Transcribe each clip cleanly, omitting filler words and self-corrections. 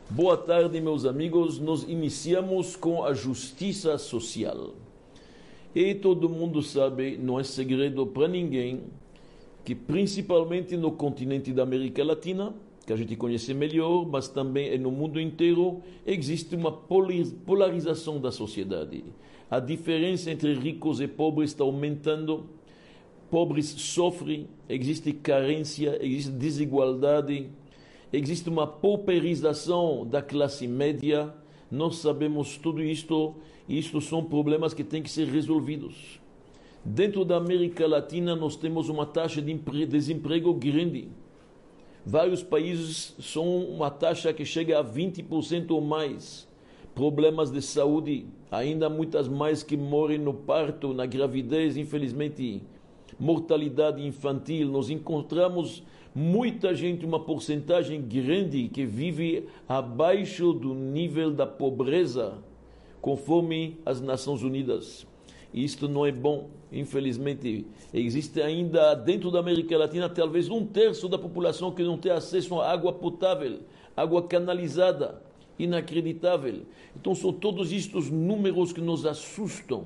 Boa tarde, meus amigos. Nós iniciamos com a justiça social. E todo mundo sabe, não é segredo para ninguém, que principalmente no continente da América Latina, que a gente conhece melhor, mas também no mundo inteiro, existe uma polarização da sociedade. A diferença entre ricos e pobres está aumentando, pobres sofrem, existe carência, existe desigualdade, existe uma pauperização da classe média. Nós sabemos tudo isto, e isto são problemas que têm que ser resolvidos. Dentro da América Latina nós temos uma taxa de desemprego grande. Vários países são uma taxa que chega a 20% ou mais. Problemas de saúde, ainda muitas mais que morrem no parto, na gravidez, infelizmente. Mortalidade infantil, nós encontramos muita gente, uma porcentagem grande que vive abaixo do nível da pobreza, conforme as Nações Unidas. Isto não é bom, infelizmente. Existe ainda dentro da América Latina talvez 1/3 da população que não tem acesso a água potável, água canalizada, inacreditável. Então são todos estes números que nos assustam.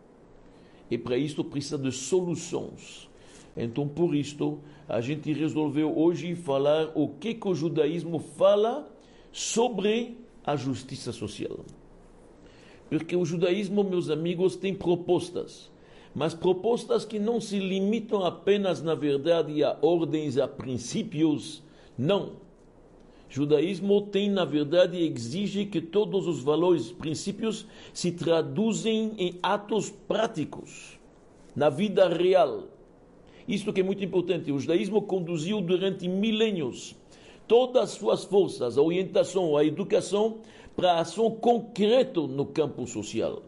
E para isto precisa de soluções. Então por isto a gente resolveu hoje falar o que o judaísmo fala sobre a justiça social. Porque o judaísmo, meus amigos, tem propostas, mas propostas que não se limitam apenas, na verdade, a ordens, a princípios. Não. O judaísmo tem, na verdade, exige que todos os valores, princípios, se traduzem em atos práticos, na vida real. Isto que é muito importante. O judaísmo conduziu durante milênios todas as suas forças, a orientação, a educação, para a ação concreta no campo social.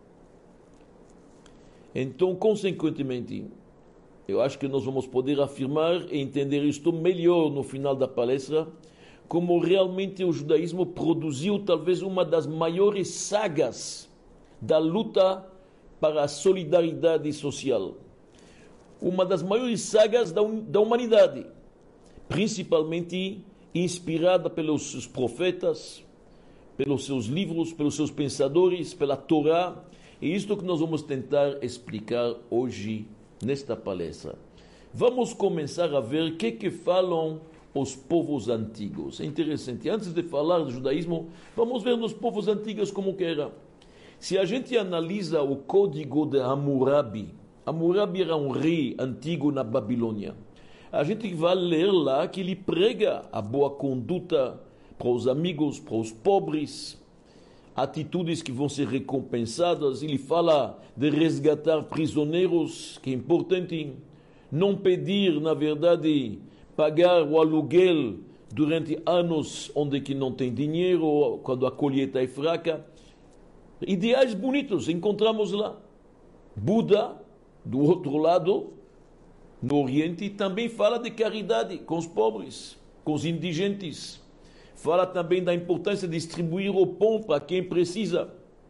Então, consequentemente, eu acho que nós vamos poder afirmar e entender isto melhor no final da palestra, como realmente o judaísmo produziu talvez uma das maiores sagas da luta para a solidariedade social. Uma das maiores sagas da humanidade, principalmente inspirada pelos seus profetas, pelos seus livros, pelos seus pensadores, pela Torá. E isto que nós vamos tentar explicar hoje nesta palestra. Vamos começar a ver o que falam os povos antigos. É interessante. Antes de falar do judaísmo, vamos ver nos povos antigos como que era. Se a gente analisa o código de Hammurabi, Hammurabi era um rei antigo na Babilônia. A gente vai ler lá que ele prega a boa conduta para os amigos, para os pobres, atitudes que vão ser recompensadas. Ele fala de resgatar prisioneiros, que é importante, não pedir, na verdade, pagar o aluguel durante anos onde que não tem dinheiro, quando a colheita é fraca. Ideais bonitos encontramos lá. Buda, do outro lado, no Oriente, também fala de caridade com os pobres, com os indigentes. Fala também da importância de distribuir o pão para quem precisa.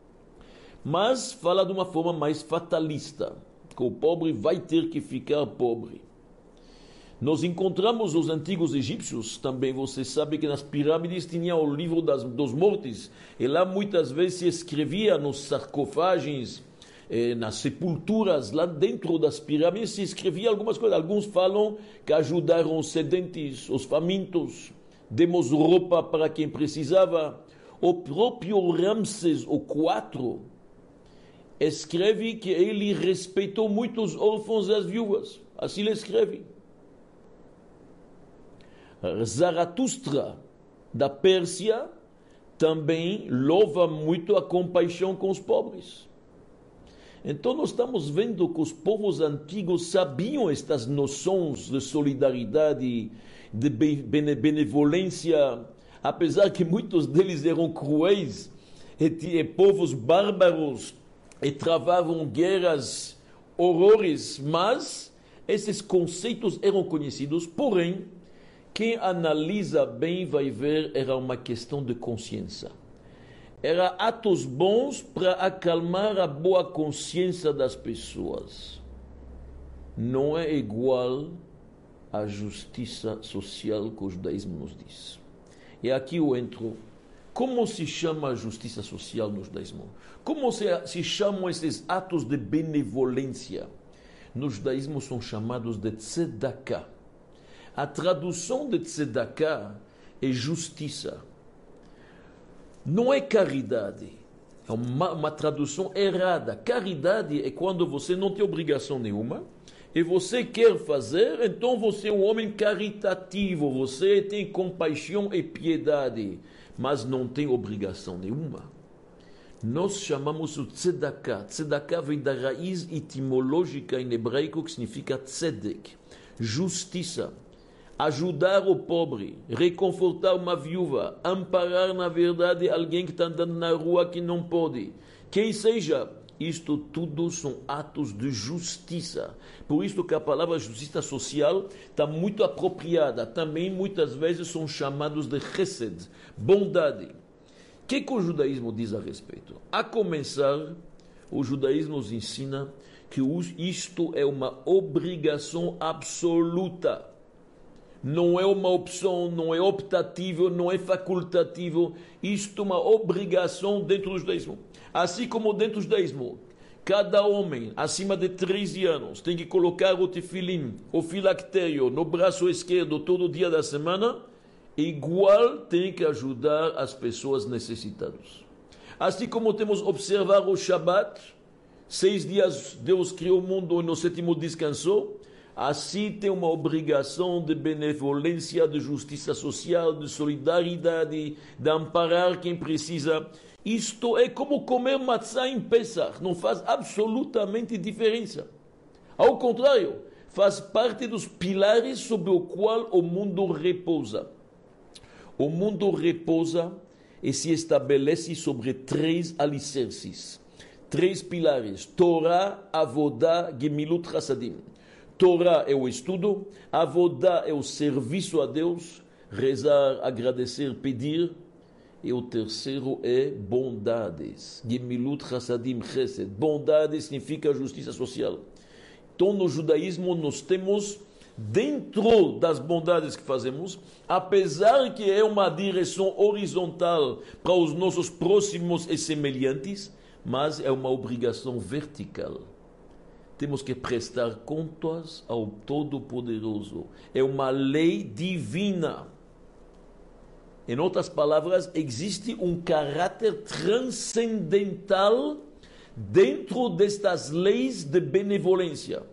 Mas fala de uma forma mais fatalista, que o pobre vai ter que ficar pobre. Nós encontramos os antigos egípcios, também você sabe que nas pirâmides tinha o livro dos mortos. E lá muitas vezes se escrevia nos sarcófagos, nas sepulturas, lá dentro das pirâmides se escrevia algumas coisas. Alguns falam que ajudaram os sedentes, os famintos, demos roupa para quem precisava. O próprio Ramsés IV escreve que ele respeitou muito os órfãos e as viúvas. Assim ele escreve. Zaratustra, da Pérsia, também louva muito a compaixão com os pobres. Então nós estamos vendo que os povos antigos sabiam estas noções de solidariedade, de benevolência, apesar que muitos deles eram cruéis e povos bárbaros e travavam guerras, horrores, mas esses conceitos eram conhecidos. Porém, quem analisa bem vai ver, era uma questão de consciência. Era atos bons para acalmar a boa consciência das pessoas. Não é igual à justiça social que o judaísmo nos diz. E aqui eu entro Como se chama a justiça social no judaísmo? Como se chamam esses atos de benevolência? No judaísmo são chamados de tzedakah. A tradução de tzedakah é justiça. Não é caridade. É uma tradução errada. Caridade é quando você não tem obrigação nenhuma e você quer fazer, então você é um homem caritativo, você tem compaixão e piedade, mas não tem obrigação nenhuma. Nós chamamos o tzedakah. Tzedakah vem da raiz etimológica em hebraico que significa tzedek, justiça. Ajudar o pobre, reconfortar uma viúva, amparar na verdade alguém que está andando na rua que não pode. Quem seja, isto tudo são atos de justiça. Por isso que a palavra justiça social está muito apropriada. Também muitas vezes são chamados de chesed, bondade. O que o judaísmo diz a respeito? A começar, o judaísmo nos ensina que isto é uma obrigação absoluta. Não é uma opção, não é optativo, não é facultativo. Isto é uma obrigação dentro do judaísmo. Assim como dentro do judaísmo, cada homem acima de 13 anos tem que colocar o tefilim, o filactério no braço esquerdo todo dia da semana, igual tem que ajudar as pessoas necessitadas. Assim como temos que observar o Shabat, 6 dias Deus criou o mundo e no 7º descansou, assim tem uma obrigação de benevolência, de justiça social, de solidariedade, de amparar quem precisa. Isto é como comer matzá em Pesach, não faz absolutamente diferença. Ao contrário, faz parte dos pilares sobre o qual o mundo repousa. O mundo repousa e se estabelece sobre 3 alicerces, 3 pilares: Torá, Avodá, Gemilut Chassadim. Torá é o estudo, Avodá é o serviço a Deus, rezar, agradecer, pedir. E o terceiro é bondades. Gemilut Chassadim Chesed. Bondade significa justiça social. Então, no judaísmo, nós temos, dentro das bondades que fazemos, apesar que é uma direção horizontal para os nossos próximos e semelhantes, mas é uma obrigação vertical. Temos que prestar contas ao Todo-Poderoso. É uma lei divina. Em outras palavras, existe um caráter transcendental dentro destas leis de benevolência.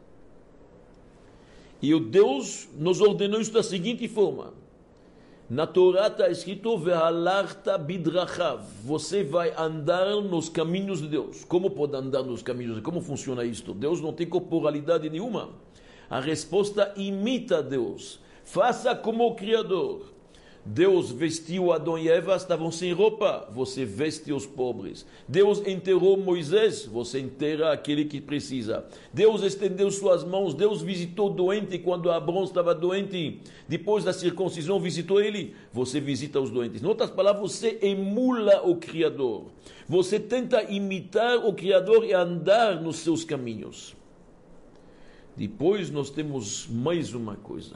E o Deus nos ordenou isso da seguinte forma. Na Torá está escrito: Vehalarta bidrachav. Você vai andar nos caminhos de Deus. Como pode andar nos caminhos de Deus? Como funciona isto? Deus não tem corporalidade nenhuma. A resposta: imita Deus. Faça como o Criador. Deus vestiu Adão e Eva, estavam sem roupa, você veste os pobres. Deus enterrou Moisés, você enterra aquele que precisa. Deus estendeu suas mãos, Deus visitou o doente quando Abrão estava doente. Depois da circuncisão visitou ele, você visita os doentes. Em outras palavras, você emula o Criador. Você tenta imitar o Criador e andar nos seus caminhos. Depois nós temos mais uma coisa.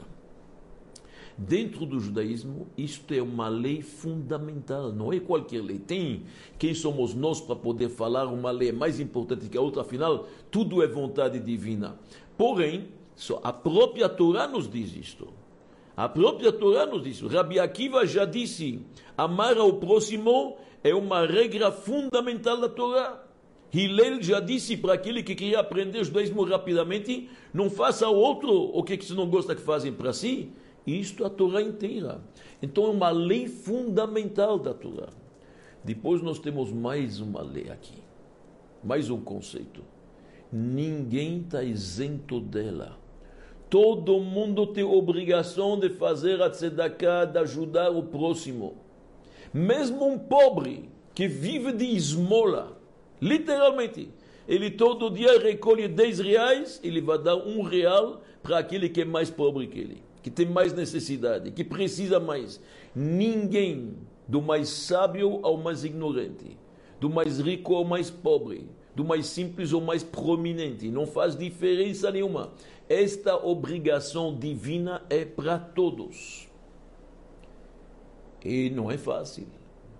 Dentro do judaísmo, isto é uma lei fundamental, não é qualquer lei. Tem quem somos nós para poder falar uma lei mais importante que a outra, afinal, tudo é vontade divina. Porém, só a própria Torá nos diz isto. A própria Torá nos diz isso. Rabi Akiva já disse, amar ao próximo é uma regra fundamental da Torá. Hillel já disse para aquele que queria aprender judaísmo rapidamente, não faça ao outro o que você não gosta que fazem para si. Isto é a Torá inteira. Então é uma lei fundamental da Torá. Depois nós temos mais uma lei aqui. Mais um conceito. Ninguém está isento dela. Todo mundo tem obrigação de fazer a tzedakah, de ajudar o próximo. Mesmo um pobre que vive de esmola, literalmente, ele todo dia recolhe 10 reais, ele vai dar R$1 para aquele que é mais pobre que ele, que tem mais necessidade, que precisa mais. Ninguém, do mais sábio ao mais ignorante, do mais rico ao mais pobre, do mais simples ao mais prominente, não faz diferença nenhuma. Esta obrigação divina é para todos. E não é fácil.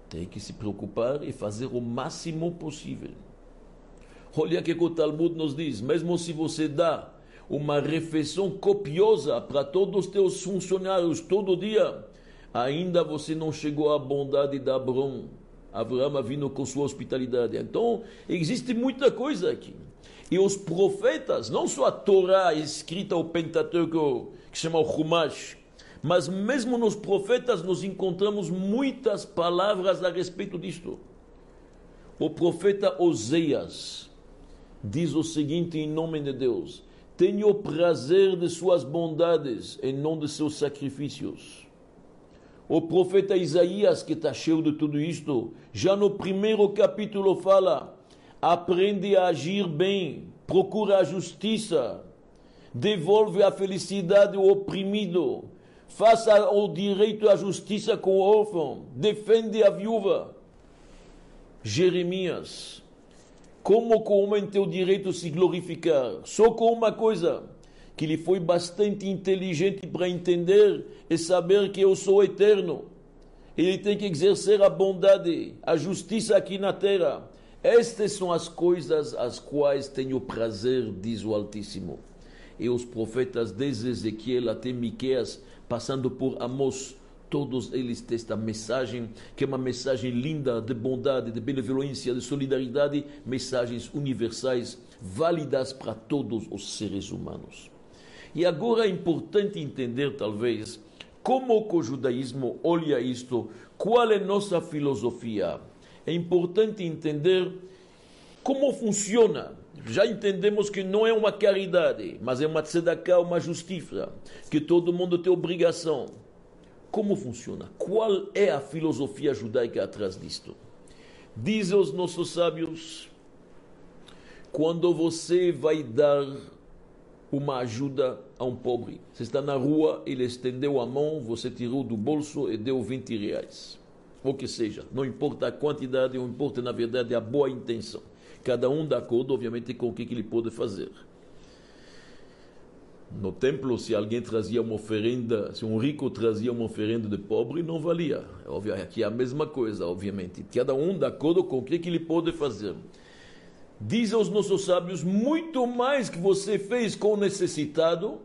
Tem que se preocupar e fazer o máximo possível. Olha que o Talmud nos diz, mesmo se você dá uma refeição copiosa para todos os teus funcionários todo dia, ainda você não chegou à bondade de Abraão. Abraão vindo com sua hospitalidade. Então, existe muita coisa aqui. E os profetas, não só a Torá escrita, o Pentateuco, que chama o Chumash, mas mesmo nos profetas nós encontramos muitas palavras a respeito disto. O profeta Oséias diz o seguinte em nome de Deus: tenho prazer de suas bondades e não de seus sacrifícios. O profeta Isaías, que está cheio de tudo isto, já no primeiro capítulo fala: aprende a agir bem, procura a justiça, devolve a felicidade ao oprimido, faça o direito à justiça com o órfão, defende a viúva. Jeremias: como com o homem tem o direito de se glorificar? Só com uma coisa, que ele foi bastante inteligente para entender e saber que eu sou eterno. Ele tem que exercer a bondade, a justiça aqui na terra. Estas são as coisas as quais tenho prazer, diz o Altíssimo. E os profetas desde Ezequiel até Miqueias, passando por Amós, todos eles têm esta mensagem, que é uma mensagem linda de bondade, de benevolência, de solidariedade, mensagens universais, válidas para todos os seres humanos. E agora é importante entender, talvez, como o judaísmo olha isto, qual é nossa filosofia. É importante entender como funciona. Já entendemos que não é uma caridade, mas é uma tzedakah, uma justiça, que todo mundo tem obrigação. Como funciona? Qual é a filosofia judaica atrás disto? Dizem os nossos sábios, quando você vai dar uma ajuda a um pobre, você está na rua, ele estendeu a mão, você tirou do bolso e deu 20 reais. Ou que seja, não importa a quantidade, não importa na verdade a boa intenção. Cada um de acordo, obviamente, com o que ele pode fazer. No templo, se alguém trazia uma oferenda, se um rico trazia uma oferenda de pobre, não valia. Aqui é a mesma coisa, obviamente. Cada um de acordo com o que ele pode fazer. Dizem os nossos sábios, muito mais que você fez com o necessitado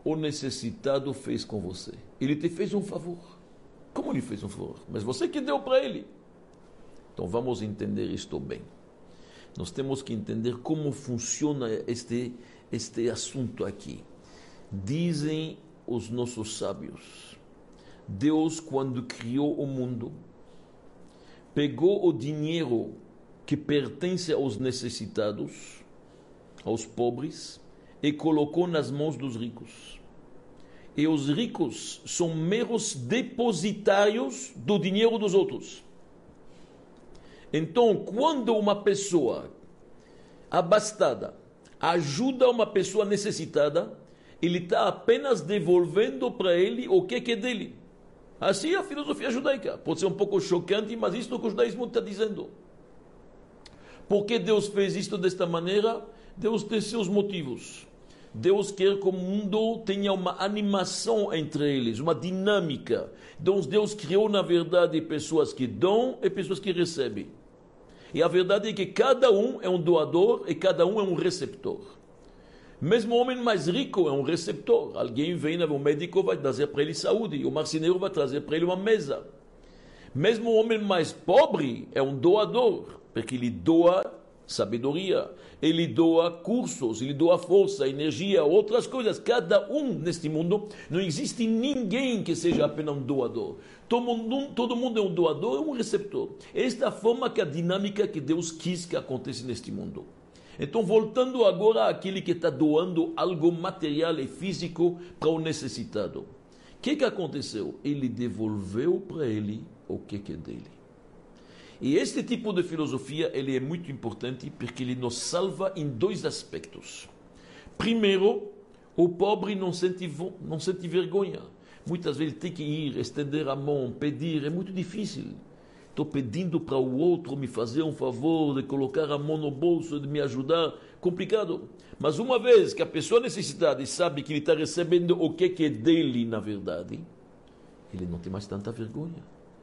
fez com você. Ele te fez um favor. Como ele fez um favor? Mas você que deu para ele. Então vamos entender isto bem. Nós temos que entender como funciona este assunto aqui. Dizem os nossos sábios, Deus, quando criou o mundo, pegou o dinheiro que pertence aos necessitados, aos pobres, e colocou nas mãos dos ricos. E os ricos são meros depositários do dinheiro dos outros. Então, quando uma pessoa abastada ajuda uma pessoa necessitada, ele está apenas devolvendo para ele o que é dele. Assim é a filosofia judaica. Pode ser um pouco chocante, mas isso é o que o judaísmo está dizendo. Por que Deus fez isto desta maneira? Deus tem seus motivos. Deus quer que o mundo tenha uma animação entre eles, uma dinâmica. Então Deus criou, na verdade, pessoas que dão e pessoas que recebem. E a verdade é que cada um é um doador e cada um é um receptor. Mesmo o homem mais rico é um receptor. Alguém vem, o médico vai trazer para ele saúde, o marceneiro vai trazer para ele uma mesa. Mesmo o homem mais pobre é um doador, porque ele doa sabedoria, ele doa cursos, ele doa força, energia, outras coisas. Cada um neste mundo, não existe ninguém que seja apenas um doador. Todo mundo é um doador, é um receptor. Esta é a forma que a dinâmica que Deus quis que aconteça neste mundo. Então, voltando agora àquele que está doando algo material e físico para o necessitado. O que aconteceu? Ele devolveu para ele o que é dele. E este tipo de filosofia ele é muito importante porque ele nos salva em dois aspectos. Primeiro, o pobre não sente vergonha. Muitas vezes tem que ir, estender a mão, pedir, é muito difícil. Estou pedindo para o outro me fazer um favor, de colocar a mão no bolso, de me ajudar. Complicado. Mas uma vez que a pessoa necessitada sabe que ele está recebendo o que é dele, na verdade, ele não tem mais tanta vergonha.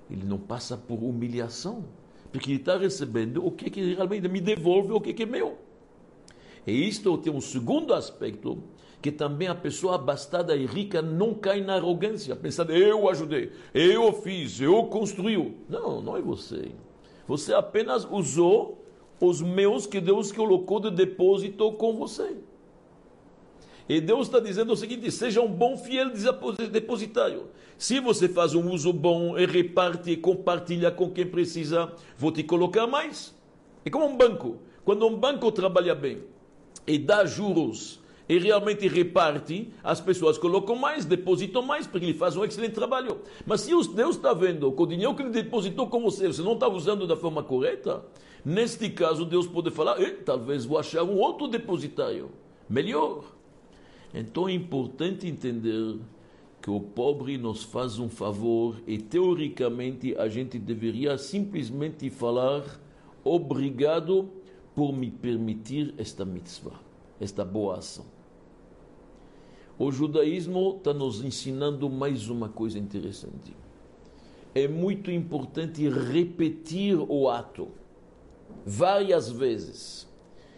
ele não passa por humilhação, porque ele está recebendo o que realmente me devolve, o que é meu. E isto tem um segundo aspecto, que também a pessoa abastada e rica não cai na arrogância, pensando, eu ajudei, eu fiz, eu construí. Não, não é você. Você apenas usou os meus que Deus colocou de depósito com você. E Deus está dizendo o seguinte, seja um bom, fiel depositário. Se você faz um uso bom e reparte e compartilha com quem precisa, vou te colocar mais. É como um banco. Quando um banco trabalha bem e dá juros e realmente reparte, as pessoas colocam mais, depositam mais, porque ele faz um excelente trabalho. Mas se Deus está vendo que o dinheiro que ele depositou com você, você não está usando da forma correta, neste caso Deus pode falar, talvez vou achar um outro depositário, melhor. Então é importante entender que o pobre nos faz um favor e teoricamente a gente deveria simplesmente falar obrigado por me permitir esta mitzvah, esta boa ação. O judaísmo está nos ensinando mais uma coisa interessante. É muito importante repetir o ato várias vezes.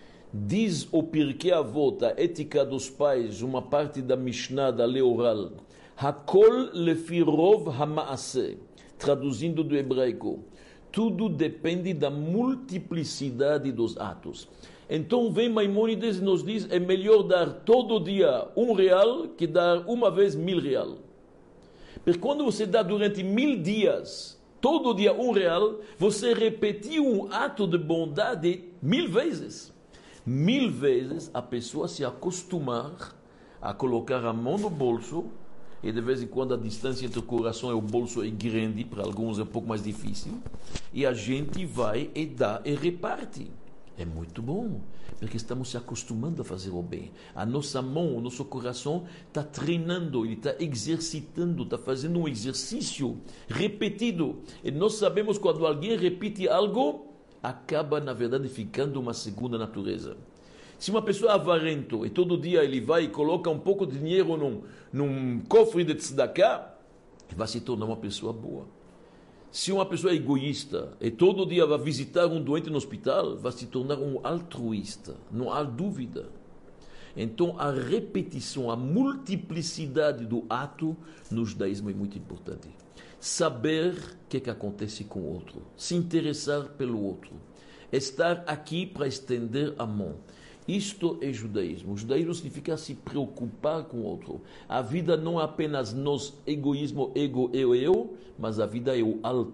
Diz o Pirkei Avot, a ética dos pais, uma parte da Mishnah, da lei oral, Hakol lefi rov hamaaseh, traduzindo do hebraico, tudo depende da multiplicidade dos atos. Então vem Maimônides e nos diz, é melhor dar todo dia R$1 que dar uma vez R$1.000. Porque quando você dá durante 1000 dias, todo dia R$1, você repetiu um ato de bondade 1000 vezes. 1000 vezes a pessoa se acostumar a colocar a mão no bolso, e de vez em quando a distância entre o coração e o bolso é grande, para alguns é um pouco mais difícil, e a gente vai e dá e reparte. É muito bom, porque estamos se acostumando a fazer o bem. A nossa mão, o nosso coração está treinando, ele está exercitando, está fazendo um exercício repetido. E nós sabemos que quando alguém repete algo, acaba, na verdade, ficando uma segunda natureza. Se uma pessoa é avarento e todo dia ele vai e coloca um pouco de dinheiro num cofre de tzedakah, vai se tornar uma pessoa boa. Se uma pessoa é egoísta e todo dia vai visitar um doente no hospital, vai se tornar um altruísta, não há dúvida. Então a repetição, a multiplicidade do ato no judaísmo é muito importante. Saber o que acontece com o outro, se interessar pelo outro, estar aqui para estender a mão. Isto é judaísmo. O judaísmo significa se preocupar com o outro. A vida não é apenas nós, egoísmo, ego, eu, mas a vida é o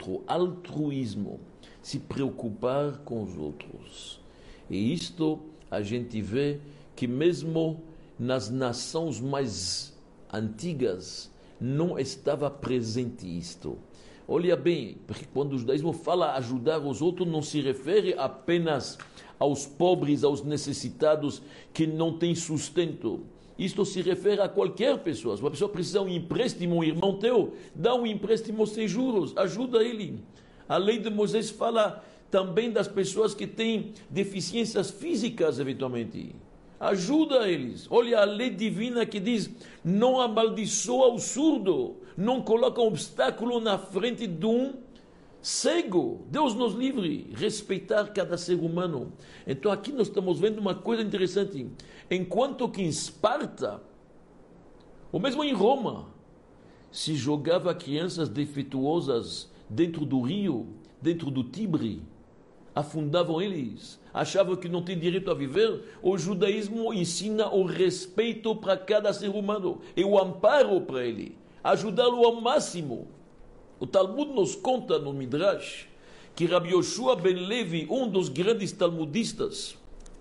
altruísmo. Se preocupar com os outros. E isto a gente vê que mesmo nas nações mais antigas não estava presente isto. Olha bem, porque quando o judaísmo fala ajudar os outros, não se refere apenas aos pobres, aos necessitados que não têm sustento. Isto se refere a qualquer pessoa. Se uma pessoa precisa de um empréstimo, um irmão teu, dá um empréstimo sem juros, ajuda ele. A lei de Moisés fala também das pessoas que têm deficiências físicas, eventualmente. Ajuda eles. Olha a lei divina que diz, não amaldiçoa o surdo, não coloca um obstáculo na frente de um cego. Deus nos livre, respeitar cada ser humano. Então aqui nós estamos vendo uma coisa interessante. Enquanto que em Esparta, ou mesmo em Roma, se jogava crianças defeituosas dentro do rio, dentro do Tibre, afundavam eles, achavam que não tem direito a viver. O judaísmo ensina o respeito para cada ser humano e o amparo para ele, ajudá-lo ao máximo. O Talmud nos conta no Midrash que Rabbi Yoshua ben Levi, um dos grandes talmudistas,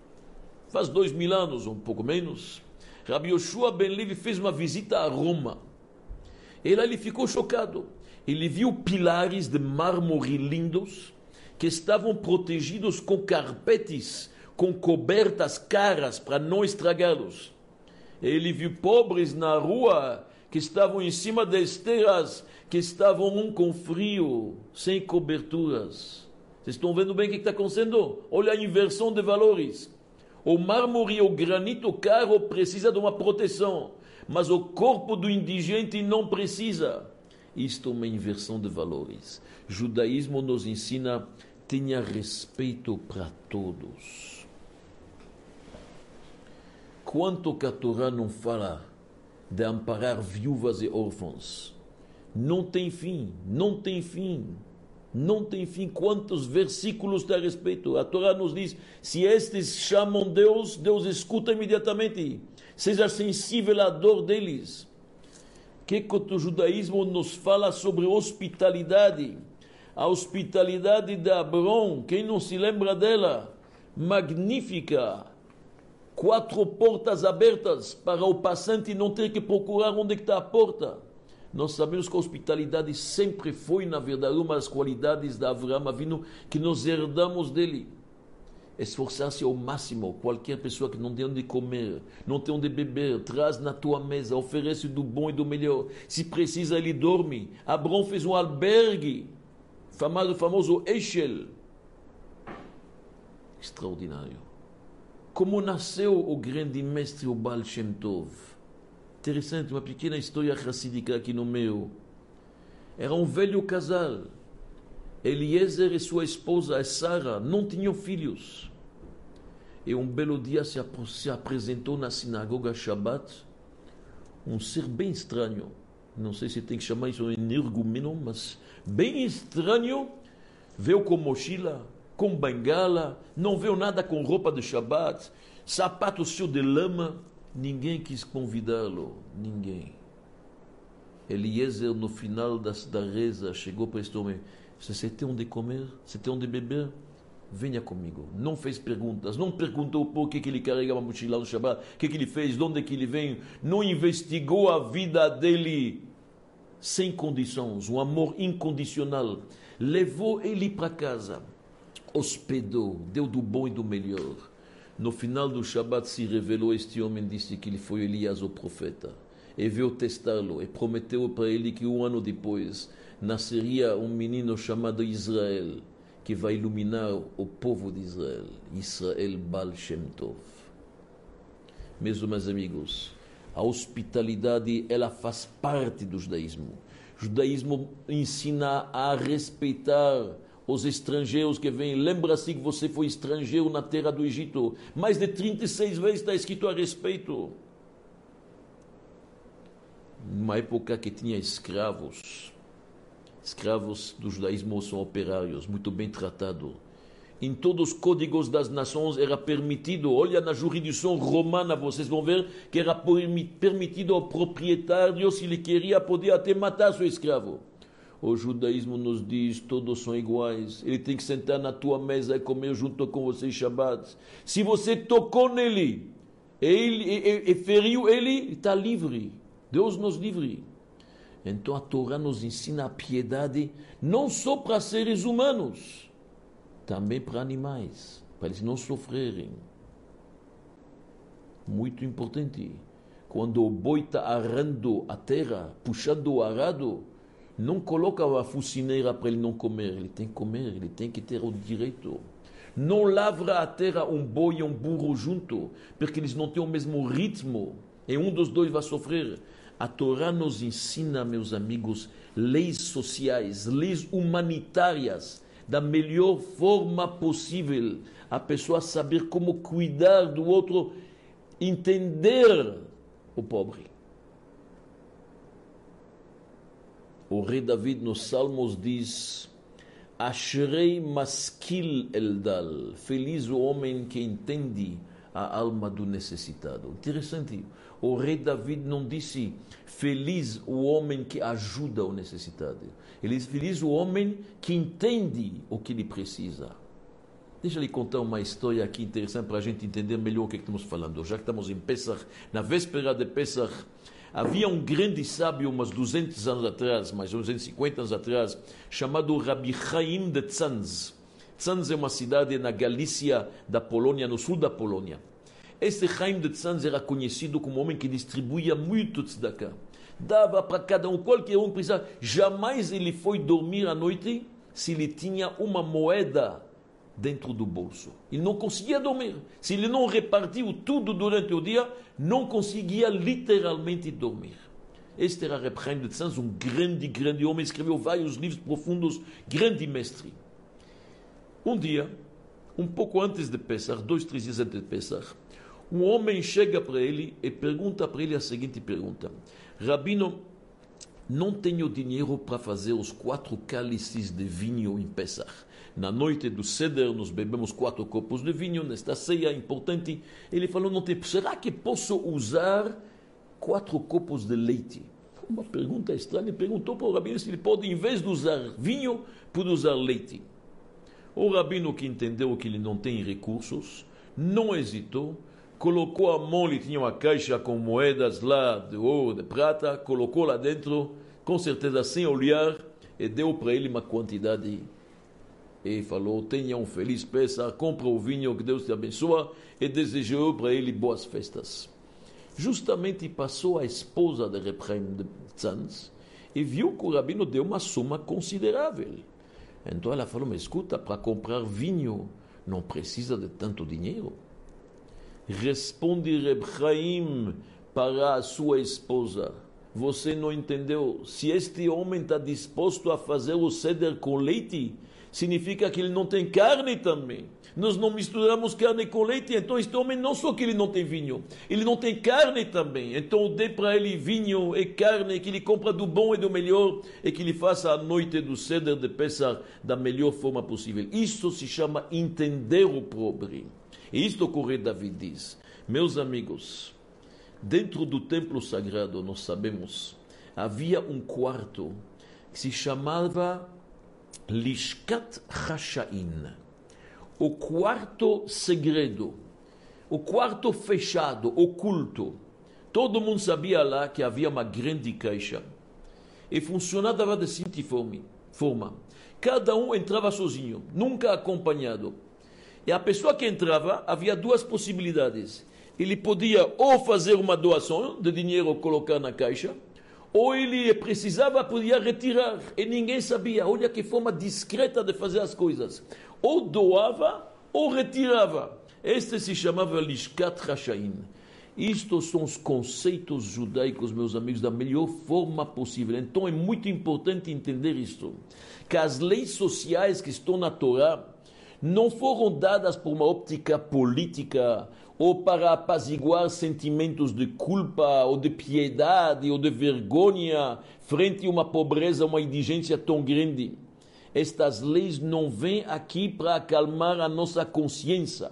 faz 2000 anos, um pouco menos, Rabbi Yoshua ben Levi fez uma visita a Roma. E lá ele ficou chocado. Ele viu pilares de mármore lindos que estavam protegidos com carpetes, com cobertas caras para não estragá-los. Ele viu pobres na rua que estavam em cima de esteiras, que estavam com frio, sem coberturas. Vocês estão vendo bem o que está acontecendo? Olha a inversão de valores. O mármore, o granito caro precisa de uma proteção, mas o corpo do indigente não precisa. Isto é uma inversão de valores. Judaísmo nos ensina: tenha respeito para todos. Quanto que a Torá não fala de amparar viúvas e órfãos? Não tem fim, não tem fim. Não tem fim. Quantos versículos tem a respeito? A Torá nos diz: se estes chamam Deus, Deus escuta imediatamente. Seja sensível à dor deles. Que o judaísmo nos fala sobre hospitalidade? A hospitalidade de Abrão, quem não se lembra dela? Magnífica. 4 portas abertas para o passante não ter que procurar onde está a porta. Nós sabemos que a hospitalidade sempre foi, na verdade, uma das qualidades de Avraham Avinu que nós herdamos dele. Esforçar-se ao máximo. Qualquer pessoa que não tem onde comer, não tem onde beber, traz na tua mesa, oferece do bom e do melhor. Se precisa, ele dorme. Abrão fez um albergue, famoso Eshel. Extraordinário. Como nasceu o grande mestre, o Baal Shem Tov? Interessante, uma pequena história hassídica aqui no meio. Era um velho casal. Eliezer e sua esposa, Sara, não tinham filhos. E um belo dia se apresentou na sinagoga Shabbat um ser bem estranho. Não sei se tem que chamar isso de energumeno, mas bem estranho. Veio com mochila, com bengala, não veio nada com roupa de Shabbat, sapato cheio de lama. Ninguém quis convidá-lo, ninguém. Eliezer, no final da reza, chegou para este homem: você tem onde comer? Você tem onde beber? Venha comigo. Não fez perguntas, não perguntou por que ele carregava a mochila no Shabbat, o que ele fez, de onde que ele vem, não investigou a vida dele. Sem condições, um amor incondicional. Levou ele para casa, hospedou, deu do bom e do melhor. No final do Shabbat se revelou este homem, disse que ele foi Elias, o profeta, e veio testá-lo, e prometeu para ele que 1 ano depois nasceria um menino chamado Israel, que vai iluminar o povo de Israel. Israel Baal Shem Tov. Meus amigos, a hospitalidade, ela faz parte do judaísmo. O judaísmo ensina a respeitar os estrangeiros que vêm. Lembra-se que você foi estrangeiro na terra do Egito. Mais de 36 vezes está escrito a respeito. Numa época que tinha escravos. Escravos do judaísmo são operários, muito bem tratados. Em todos os códigos das nações era permitido, olha na jurisdição romana, vocês vão ver que era permitido ao proprietário, se ele queria, poder até matar seu escravo. O judaísmo nos diz: todos são iguais. Ele tem que sentar na tua mesa e comer junto com você em Shabbat. Se você tocou nele e feriu ele, está livre. Deus nos livre. Então a Torá nos ensina a piedade não só para seres humanos, também para animais, para eles não sofrerem. Muito importante. Quando o boi está arando a terra, puxando o arado, não coloca a focinheira para ele não comer. Ele tem que comer, ele tem que ter o direito. Não lavra a terra um boi e um burro junto, porque eles não têm o mesmo ritmo, e um dos dois vai sofrer. A Torá nos ensina, meus amigos, leis sociais, leis humanitárias, da melhor forma possível. A pessoa saber como cuidar do outro, entender o pobre. O rei David nos Salmos diz: Ashrei maskil eldal, feliz o homem que entende a alma do necessitado. Interessante, o rei David não disse feliz o homem que ajuda o necessitado. Ele diz feliz o homem que entende o que ele precisa. Deixa eu lhe contar uma história aqui interessante para a gente entender melhor o que estamos falando. Já que estamos em Pesach, na véspera de Pesach, havia um grande sábio, umas 200 anos atrás, mais ou menos 250 anos atrás, chamado Rabbi Chaim de Tzanz. Tzanz é uma cidade na Galícia da Polônia, no sul da Polônia. Este Chaim de Tzanz era conhecido como um homem que distribuía muito tzedakah. Dava para cada um, qualquer um precisava. Jamais ele foi dormir à noite se ele tinha uma moeda dentro do bolso. Ele não conseguia dormir. Se ele não repartiu tudo durante o dia, não conseguia literalmente dormir. Este era Reb Chaim de Tzanz, um grande homem, escreveu vários livros profundos, grande mestre. Um dia, um pouco antes de Pesach, 2, 3 dias antes de Pesach, um homem chega para ele e pergunta para ele a seguinte pergunta: Rabino, não tenho dinheiro para fazer os 4 cálices de vinho em Pesach. Na noite do Seder, nós bebemos 4 copos de vinho, nesta ceia importante. Ele falou, não tem, será que posso usar 4 copos de leite? Uma pergunta estranha. Ele perguntou para o Rabino se ele pode, em vez de usar vinho, pode usar leite. O Rabino, que entendeu que ele não tem recursos, não hesitou, colocou a mão, ele tinha uma caixa com moedas lá de ouro, de prata, colocou lá dentro, com certeza sem olhar, e deu para ele uma quantidade. E falou, tenha um feliz Pesach, compra o vinho, que Deus te abençoe, e desejou para ele boas festas. Justamente passou a esposa de Reb Chaim de Tzanz, e viu que o Rabino deu uma soma considerável. Então ela falou, mas escuta, para comprar vinho, não precisa de tanto dinheiro. Responde Reb Chaim para a sua esposa, você não entendeu? Se este homem está disposto a fazer o seder com leite, significa que ele não tem carne também. Nós não misturamos carne com leite, então este homem não só que ele não tem vinho, ele não tem carne também. Então dê para ele vinho e carne, que ele compra do bom e do melhor, e que ele faça a noite do Seder de Pesach da melhor forma possível. Isso se chama entender o pobre. E isto que o rei Davi diz, meus amigos, dentro do templo sagrado, nós sabemos, havia um quarto que se chamava Lishkat Hashain, o quarto segredo, o quarto fechado, oculto. Todo mundo sabia lá que havia uma grande caixa e funcionava da seguinte forma: cada um entrava sozinho, nunca acompanhado. E a pessoa que entrava, havia 2 possibilidades. Ele podia ou fazer uma doação de dinheiro, colocar na caixa, ou ele precisava, podia retirar, e ninguém sabia. Olha que forma discreta de fazer as coisas. Ou doava, ou retirava. Este se chamava Lishkat Hashain. Estes são os conceitos judaicos, meus amigos, da melhor forma possível. Então é muito importante entender isto. Que as leis sociais que estão na Torá não foram dadas por uma óptica política ou para apaziguar sentimentos de culpa ou de piedade ou de vergonha frente a uma pobreza, uma indigência tão grande. Estas leis não vêm aqui para acalmar a nossa consciência,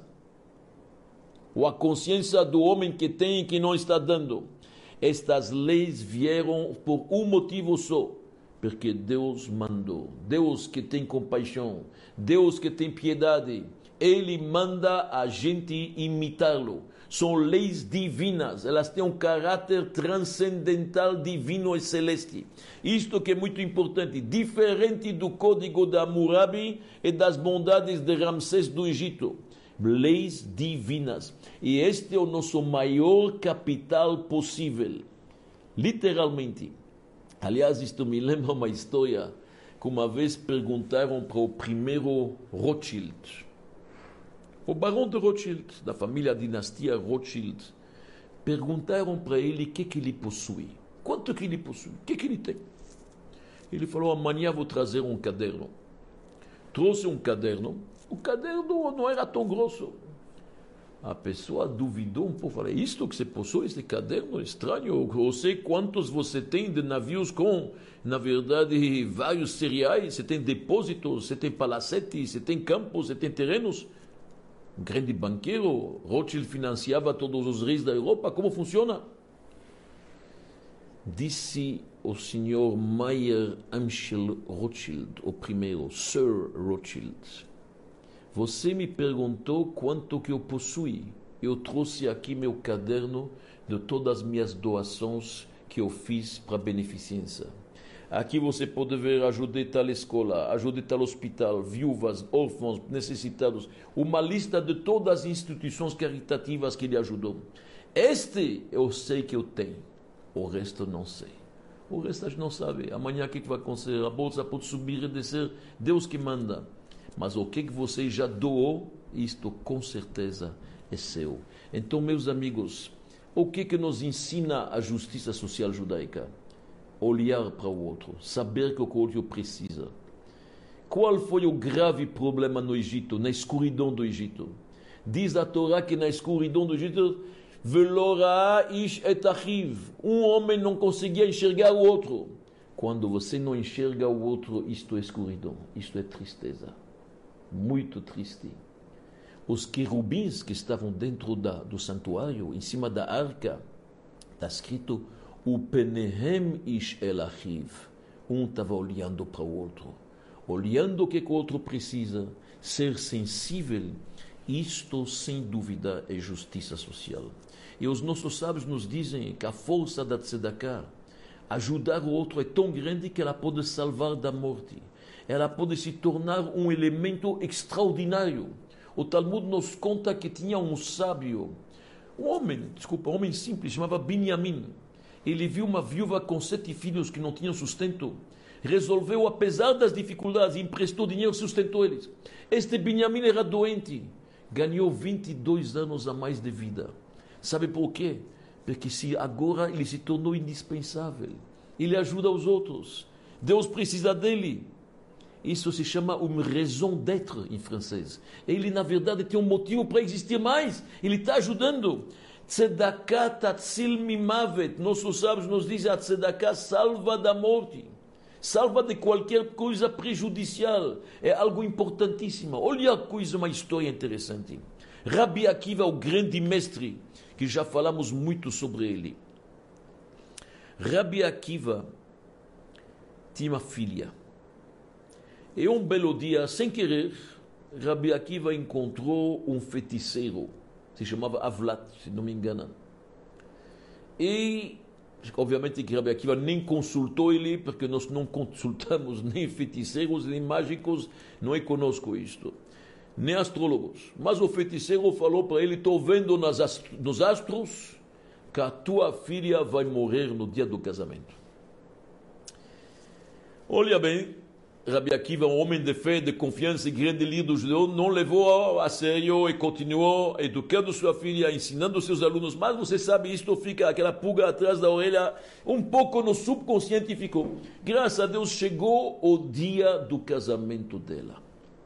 ou a consciência do homem que tem e que não está dando. Estas leis vieram por um motivo só, porque Deus mandou. Deus que tem compaixão, Deus que tem piedade, Ele manda a gente imitá-lo. São leis divinas, elas têm um caráter transcendental, divino e celeste. Isto que é muito importante, diferente do código da Hammurabi e das bondades de Ramsés do Egito. Leis divinas. E este é o nosso maior capital possível. Literalmente. Aliás, isto me lembra uma história que uma vez perguntaram para o primeiro Rothschild, o barão de Rothschild, da família dinastia Rothschild, perguntaram para ele o que ele possui, quanto que ele possui, o que ele tem. Ele falou, amanhã vou trazer um caderno. Trouxe um caderno, o caderno não era tão grosso. A pessoa duvidou um pouco, falou, isto que você possui, este caderno estranho, eu sei quantos você tem de navios com, na verdade, vários cereais, você tem depósitos, você tem palacetes, você tem campos, você tem terrenos. Um grande banqueiro, Rothschild financiava todos os reis da Europa, como funciona? Disse o senhor Mayer Amschel Rothschild, o primeiro, Sir Rothschild. Você me perguntou quanto que eu possuí. Eu trouxe aqui meu caderno de todas as minhas doações que eu fiz para a beneficência. Aqui você pode ver, ajudei tal escola, ajudei tal hospital, viúvas, órfãos, necessitados. Uma lista de todas as instituições caritativas que ele ajudou. Este eu sei que eu tenho. O resto não sei. O resto a gente não sabe. Amanhã o que vai acontecer? A bolsa pode subir e descer. Deus que manda. Mas o que você já doou, isto com certeza é seu. Então, meus amigos, o que nos ensina a justiça social judaica? olhar para o outro, saber que o outro precisa. Qual foi o grave problema no Egito, na escuridão do Egito? Diz a Torá que na escuridão do Egito, Velo ra'a ish et achiv, homem não conseguia enxergar o outro. Quando você não enxerga o outro, isto é escuridão, isto é tristeza. Muito triste. Os querubins que estavam dentro do santuário, em cima da arca, está escrito, o penehem ish el achiv. Estava olhando para o outro, olhando o que o outro precisa, ser sensível. Isto, sem dúvida, é justiça social. E os nossos sábios nos dizem que a força da tzedakah, ajudar o outro, é tão grande que ela pode salvar da morte. Ela pode se tornar um elemento extraordinário. O Talmud nos conta que tinha um sábio, um homem simples, chamava Binyamin. Ele viu uma viúva com 7 filhos que não tinham sustento. Resolveu, apesar das dificuldades, emprestou dinheiro e sustentou eles. Este Binyamin era doente. Ganhou 22 anos a mais de vida. Sabe por quê? Porque agora ele se tornou indispensável. Ele ajuda os outros. Deus precisa dele. Isso se chama uma raison d'être em francês. Ele, na verdade, tem um motivo para existir mais. Ele está ajudando. Tzedakah tatzil mimavet. Nossos sábios nos dizem a tzedakah salva da morte. Salva de qualquer coisa prejudicial. É algo importantíssimo. Olha a coisa, uma história interessante. Rabbi Akiva, o grande mestre, que já falamos muito sobre ele. Rabbi Akiva tinha uma filha. E um belo dia, sem querer, Rabbi Akiva encontrou um feiticeiro. Se chamava Avlat, se não me engano. E, obviamente, que Rabbi Akiva nem consultou ele, porque nós não consultamos nem feiticeiros, nem mágicos, não é conosco isto. Nem astrólogos. Mas o feiticeiro falou para ele, estou vendo nos astros que a tua filha vai morrer no dia do casamento. Olha bem, Rabbi Akiva, um homem de fé, de confiança e grande líder do judeu, não levou a sério e continuou educando sua filha, ensinando seus alunos. Mas você sabe, isto fica aquela pulga atrás da orelha, um pouco no subconsciente ficou. Graças a Deus chegou o dia do casamento dela.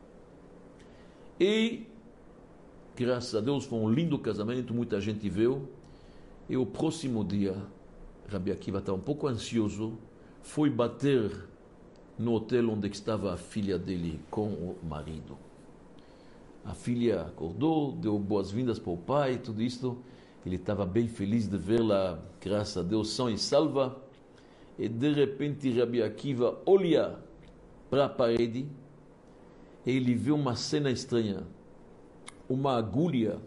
E, graças a Deus, foi um lindo casamento, muita gente viu. E o próximo dia, Rabbi Akiva estava um pouco ansioso, foi bater no hotel onde estava a filha dele com o marido. A filha acordou, deu boas-vindas para o pai, tudo isto. Ele estava bem feliz de vê-la, graças a Deus, sã e salva. E de repente Rabbi Akiva olha para a parede e ele viu uma cena estranha. Uma agulha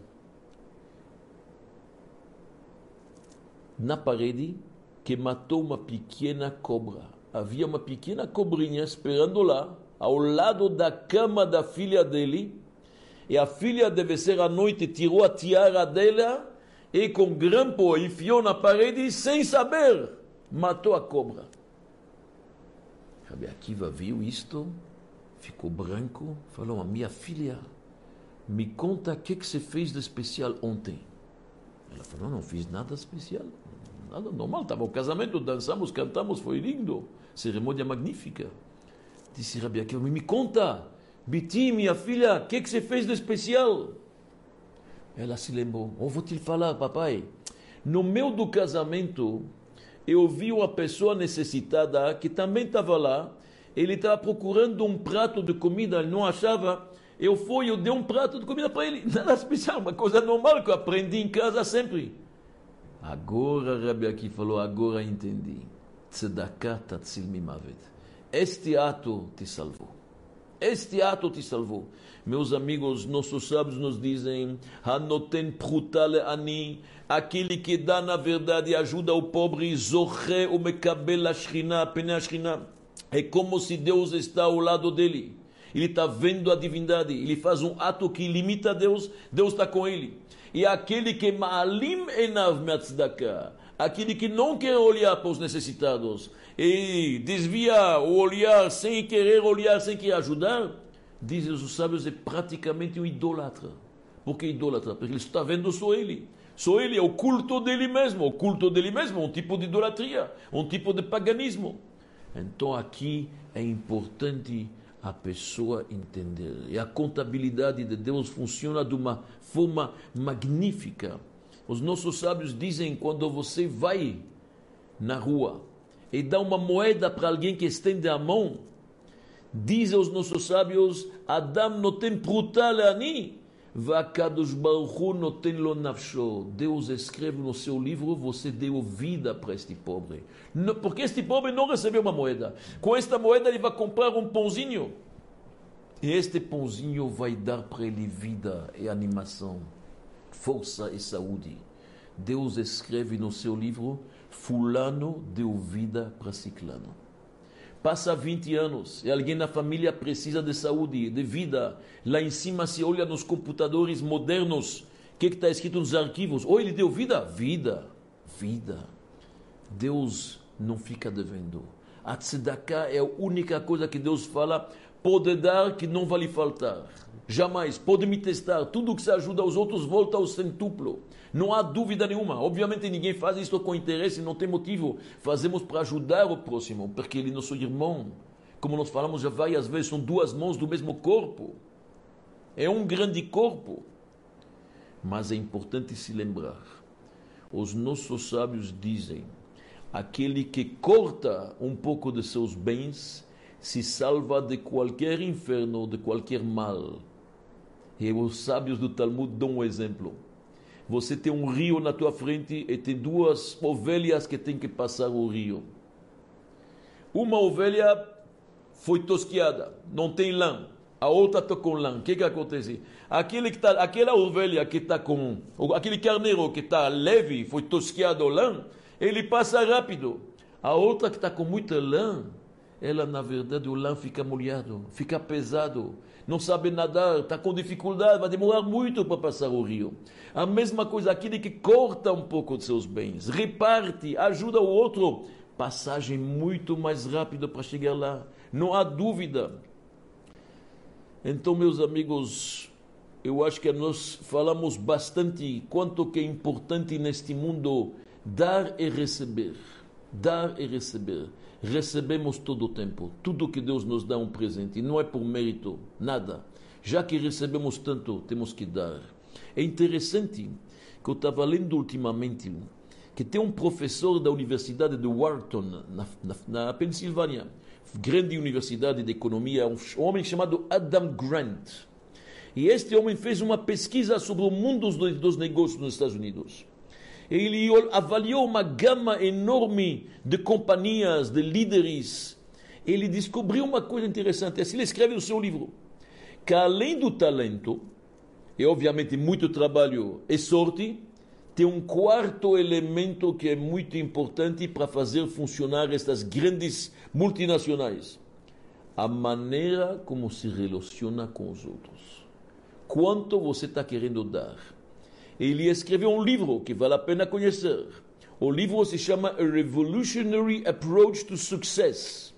na parede que matou uma pequena cobra. Havia uma pequena cobrinha esperando lá, ao lado da cama da filha dele, e a filha, deve ser à noite, tirou a tiara dela e com grampo enfiou na parede sem saber, matou a cobra. Rabbi Akiva viu isto, ficou branco, falou, a minha filha, me conta o que você fez de especial ontem. Ela falou, não fiz nada especial. Nada normal, estava o casamento, dançamos, cantamos, foi lindo, cerimônia magnífica. Disse Rabbi Akiva, me conta, Biti, minha filha, o que você fez de especial? Ela se lembrou, vou te falar, papai, no meio do casamento, eu vi uma pessoa necessitada que também estava lá, ele estava procurando um prato de comida, ele não achava, eu dei um prato de comida para ele, nada especial, uma coisa normal que eu aprendi em casa sempre. Agora, Rabbi Akiva falou, agora entendi. Tzedakah tatzil mimavet. Este ato te salvou. Este ato te salvou. Meus amigos, nossos sábios nos dizem, Hanoten pruta le'ani, aquele que dá na verdade ajuda o pobre, Zoche o mekabel ashchina, pene ashchina. É como se Deus está ao lado dele. Ele está vendo a divindade. Ele faz um ato que limita Deus, Deus está com ele. E aquele que ma'alim enav me'atzdaka, aquele que não quer olhar para os necessitados e desvia o olhar sem querer olhar, sem querer ajudar, dizem os sábios, é praticamente um idólatra. Por que idólatra? Porque ele está vendo só ele. Só ele é o culto dele mesmo. O culto dele mesmo é um tipo de idolatria, um tipo de paganismo. Então aqui é importante a pessoa entender. E a contabilidade de Deus funciona de uma forma magnífica. Os nossos sábios dizem, quando você vai na rua e dá uma moeda para alguém que estende a mão, dizem os nossos sábios, Adam noten pruta leani, va'kadosh baruch hu noten lo nafsho. Deus escreve no seu livro, você deu vida para este pobre. Porque este pobre não recebeu uma moeda. Com esta moeda ele vai comprar um pãozinho. E este pãozinho vai dar para ele vida e animação, força e saúde. Deus escreve no seu livro, fulano deu vida para ciclano. Passa 20 anos e alguém na família precisa de saúde, de vida. Lá em cima se olha nos computadores modernos. O que está escrito nos arquivos? Ou ele deu vida? Vida. Vida. Deus não fica devendo. A tzedakah é a única coisa que Deus fala, pode dar que não vai lhe faltar. Jamais. Pode me testar. Tudo que se ajuda aos outros volta ao centuplo. Não há dúvida nenhuma. Obviamente ninguém faz isso com interesse, não tem motivo. Fazemos para ajudar o próximo, porque ele é nosso irmão. Como nós falamos já várias vezes, são duas mãos do mesmo corpo. É um grande corpo. Mas é importante se lembrar. Os nossos sábios dizem, aquele que corta um pouco de seus bens, se salva de qualquer inferno, de qualquer mal. E os sábios do Talmud dão um exemplo. Você tem um rio na tua frente e tem duas ovelhas que tem que passar o rio. Uma ovelha foi tosquiada, não tem lã. A outra está com lã. O que acontece? Aquela ovelha que está com... Aquele carneiro que está leve, foi tosquiado lã, ele passa rápido. A outra que está com muita lã, ela na verdade o lã fica molhado, fica pesado. Não sabe nadar, está com dificuldade, vai demorar muito para passar o rio. A mesma coisa, aquele que corta um pouco de seus bens, reparte, ajuda o outro, passagem muito mais rápida para chegar lá. Não há dúvida. Então, meus amigos, eu acho que nós falamos bastante quanto que é importante neste mundo dar e receber. Dar e receber. Recebemos todo o tempo. Tudo que Deus nos dá é um presente. E não é por mérito, nada. Já que recebemos tanto, temos que dar. É interessante que eu estava lendo ultimamente que tem um professor da Universidade de Wharton, na Pensilvânia, grande universidade de economia, um homem chamado Adam Grant. E este homem fez uma pesquisa sobre o mundo dos negócios nos Estados Unidos. Ele avaliou uma gama enorme de companhias, de líderes. Ele descobriu uma coisa interessante. Assim ele escreve no seu livro, que além do talento, e obviamente muito trabalho e sorte, tem um quarto elemento que é muito importante para fazer funcionar estas grandes multinacionais. A maneira como se relaciona com os outros. Quanto você está querendo dar. Ele escreveu um livro que vale a pena conhecer. O livro se chama A Revolutionary Approach to Success.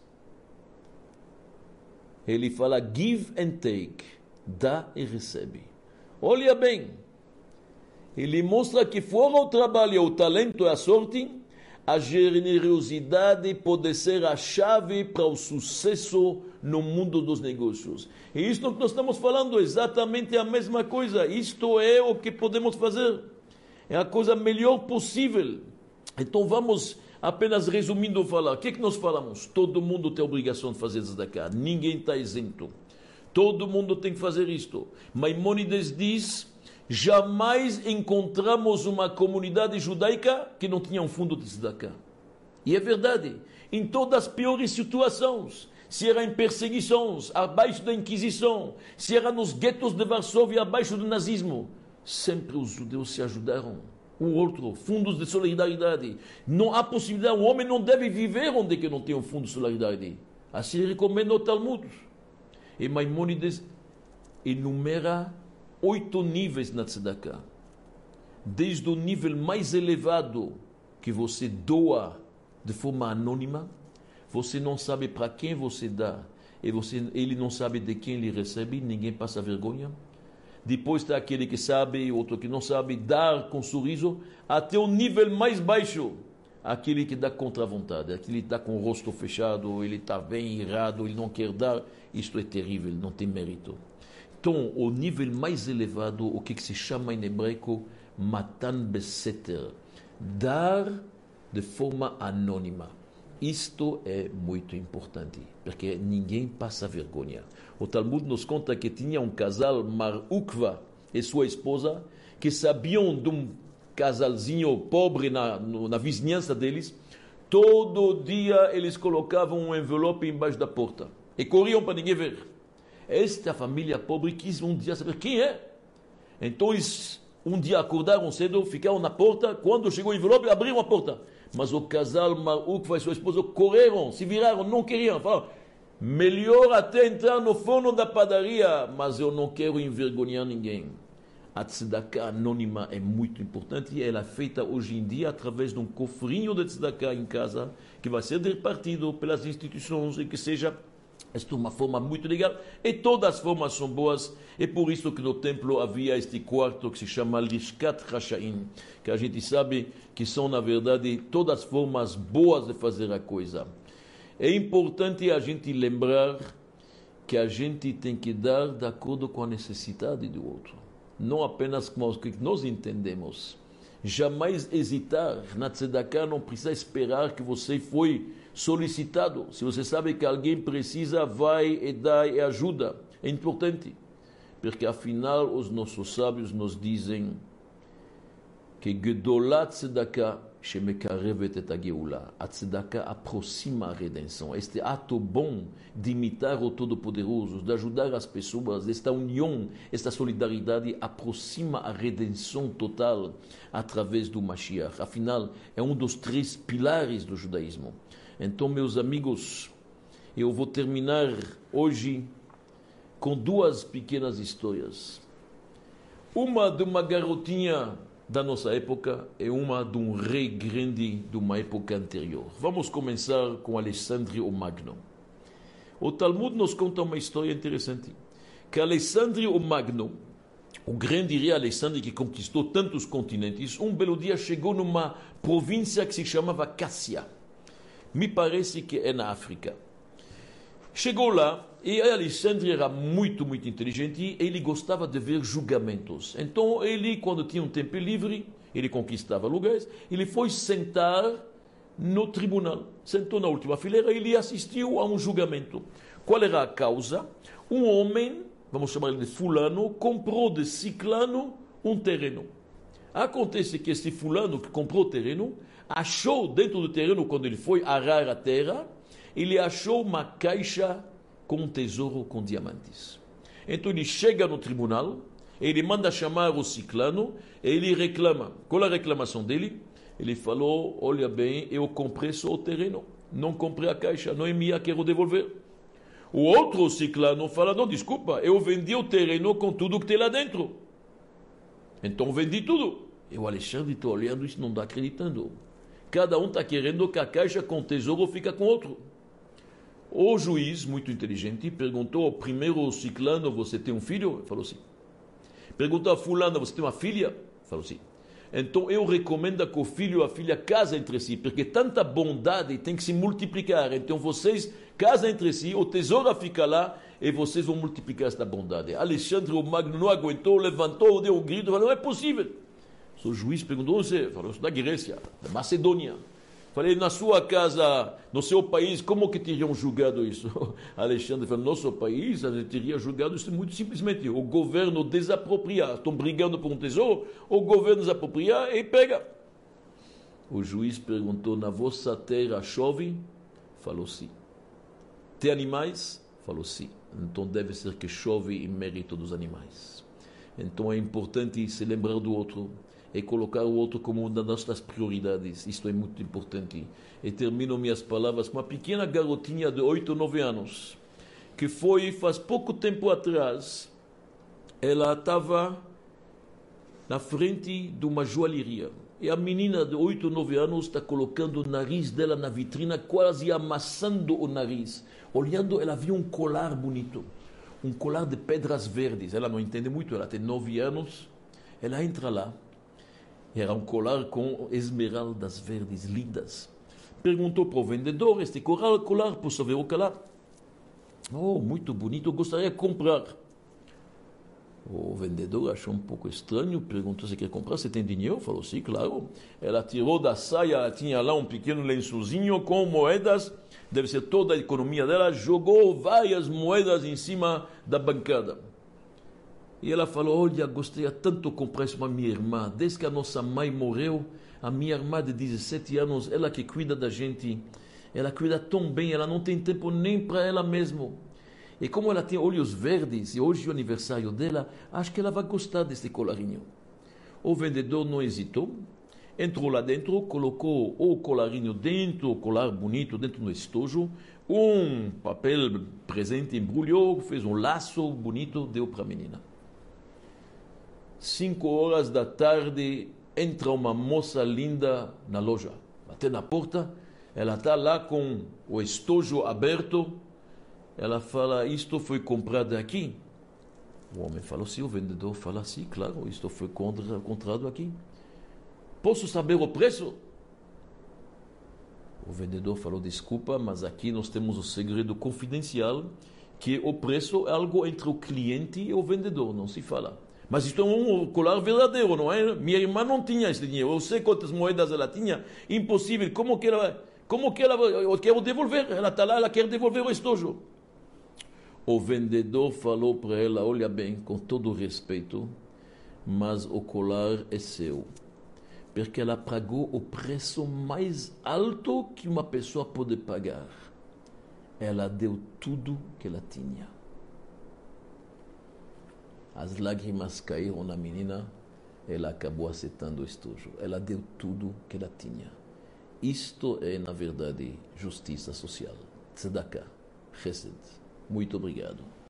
Ele fala give and take, dá e recebe. Olha bem, ele mostra que fora o trabalho, o talento e a sorte, a generosidade pode ser a chave para o sucesso no mundo dos negócios. E isto que nós estamos falando é exatamente a mesma coisa. Isto é o que podemos fazer. É a coisa melhor possível. Então vamos apenas resumindo falar. O que nós falamos? Todo mundo tem a obrigação de fazer isso daqui. Ninguém está isento. Todo mundo tem que fazer isto. Maimônides diz, jamais encontramos uma comunidade judaica que não tinha um fundo de tzedakah. E é verdade. Em todas as piores situações, se era em perseguições, abaixo da Inquisição, se era nos guetos de Varsóvia, abaixo do nazismo, sempre os judeus se ajudaram. O outro, fundos de solidariedade. Não há possibilidade, um homem não deve viver onde que não tem um fundo de solidariedade. Assim recomenda o Talmud. E Maimônides enumera 8 níveis na tzedakah. Desde o nível mais elevado, que você doa de forma anônima, você não sabe para quem você dá, e ele não sabe de quem ele recebe, ninguém passa vergonha. depois está aquele que sabe, outro que não sabe, dar com sorriso, até o nível mais baixo, aquele que dá contra a vontade, aquele que está com o rosto fechado, ele está bem irado, ele não quer dar, isto é terrível, não tem mérito. Então, o nível mais elevado, o que se chama em hebraico, matan beseter, dar de forma anônima. Isto é muito importante, porque ninguém passa vergonha. O Talmud nos conta que tinha um casal, Mar Ukva e sua esposa, que sabiam de um casalzinho pobre na vizinhança deles. Todo dia eles colocavam um envelope embaixo da porta e corriam para ninguém ver. Esta família pobre quis um dia saber quem é. Então eles um dia acordaram cedo, ficaram na porta. Quando chegou o envelope, abriram a porta. Mas o casal Maruk e sua esposa correram, se viraram, não queriam. Falaram, melhor até entrar no forno da padaria, mas eu não quero envergonhar ninguém. A tzedakah anônima é muito importante e ela é feita hoje em dia através de um cofrinho de tzedakah em casa, que vai ser repartido pelas instituições e que seja... Esta é uma forma muito legal, e todas as formas são boas, é por isso que no templo havia este quarto que se chama Lishkat Rashaim, que a gente sabe que são, na verdade, todas as formas boas de fazer a coisa. É importante a gente lembrar que a gente tem que dar de acordo com a necessidade do outro, não apenas com o que nós entendemos. Jamais hesitar na tzedakah, não precisa esperar que você foi solicitado. Se você sabe que alguém precisa, vai e dá e ajuda. É importante, porque afinal os nossos sábios nos dizem que Gedolat tzedakah shemekarevet et hageula. A tzedakah aproxima a redenção. Este ato bom de imitar o Todo-Poderoso, de ajudar as pessoas, esta união, esta solidariedade aproxima a redenção total através do Mashiach. Afinal, é um dos 3 pilares do judaísmo. Então, meus amigos, eu vou terminar hoje com 2 pequenas histórias. Uma de uma garotinha da nossa época e uma de um rei grande de uma época anterior. Vamos começar com Alexandre o Magno. O Talmud nos conta uma história interessante, que Alexandre o Magno, o grande rei Alexandre que conquistou tantos continentes, um belo dia chegou numa província que se chamava Cássia. Me parece que é na África. Chegou lá e Alexandre era muito, muito inteligente e ele gostava de ver julgamentos. Então ele, quando tinha um tempo livre, ele conquistava lugares, ele foi sentar no tribunal. Sentou na última fileira e ele assistiu a um julgamento. Qual era a causa? Um homem, vamos chamar ele de fulano, comprou de ciclano um terreno. Acontece que esse fulano que comprou o terreno, achou dentro do terreno, quando ele foi arar a terra, ele achou uma caixa com um tesouro com diamantes. Então ele chega no tribunal, ele manda chamar o ciclano, e ele reclama. Qual é a reclamação dele? Ele falou, olha bem, eu comprei só o terreno, não comprei a caixa, não é minha, quero devolver. O outro ciclano fala, não, desculpa, eu vendi o terreno com tudo que tem lá dentro. Então vendi tudo. E o Alexandre está olhando isso, não está acreditando. Cada um está querendo que a caixa com o tesouro fica com outro. O juiz, muito inteligente, perguntou ao primeiro ciclano, você tem um filho? Ele falou sim. Perguntou a fulana, você tem uma filha? Ele falou sim. Então eu recomendo que o filho e a filha casem entre si, porque tanta bondade tem que se multiplicar. Então vocês casam entre si, o tesouro fica lá e vocês vão multiplicar esta bondade. Alexandre o Magno não aguentou, levantou, deu um grito, falou, não é possível. O juiz perguntou, você falou, da Grécia, da Macedônia. Falei, na sua casa, no seu país, como que teriam julgado isso? Alexandre falou, no nosso país, a gente teria julgado isso muito simplesmente. O governo desapropriar. Estão brigando por um tesouro, o governo desapropriar e pega. O juiz perguntou, na vossa terra chove? Falou sim. Tem animais? Falou sim. Então deve ser que chove em mérito dos animais. Então é importante se lembrar do outro e colocar o outro como uma das nossas prioridades. Isto é muito importante. E termino minhas palavras com uma pequena garotinha de 8 ou 9 anos, que foi, faz pouco tempo atrás, ela estava na frente de uma joalheria. E a menina de 8 ou 9 anos está colocando o nariz dela na vitrina, quase amassando o nariz. Olhando, ela viu um colar bonito. um colar de pedras verdes. Ela não entende muito, ela tem 9 anos. Ela entra lá. Era um colar com esmeraldas verdes lindas. Perguntou para o vendedor, este colar, posso ver o colar? Oh, muito bonito, eu gostaria de comprar. O vendedor achou um pouco estranho, perguntou se quer comprar, você tem dinheiro? Falou, sim, claro. Ela tirou da saia, tinha lá um pequeno lençozinho com moedas, deve ser toda a economia dela, jogou várias moedas em cima da bancada. E ela falou, olha, gostaria tanto de comprar isso para minha irmã. Desde que a nossa mãe morreu, a minha irmã de 17 anos, ela que cuida da gente, ela cuida tão bem, ela não tem tempo nem para ela mesma. E como ela tem olhos verdes, e hoje é o aniversário dela, acho que ela vai gostar desse colarinho. O vendedor não hesitou, entrou lá dentro, colocou o colarinho dentro, o colar bonito dentro do estojo, um papel presente embrulhou, fez um laço bonito, deu para a menina. 5 horas da tarde, entra uma moça linda na loja. Bate na porta, ela está lá com o estojo aberto. Ela fala, isto foi comprado aqui? O homem falou, sim, o vendedor fala, sim, claro, isto foi comprado aqui. Posso saber o preço? O vendedor falou, desculpa, mas aqui nós temos o segredo confidencial, que o preço é algo entre o cliente e o vendedor, não se fala. Mas isto é um colar verdadeiro, não é? Minha irmã não tinha esse dinheiro, eu sei quantas moedas ela tinha, impossível, como que ela eu quero devolver, ela está lá, ela quer devolver o estojo. O vendedor falou para ela, olha bem, com todo respeito, mas o colar é seu. Porque ela pagou o preço mais alto que uma pessoa pode pagar. Ela deu tudo que ela tinha. As lágrimas caíram na menina, ela acabou aceitando o estojo. Ela deu tudo que ela tinha. Isto é, na verdade, justiça social. Tzedakah, Chesed. Muito obrigado.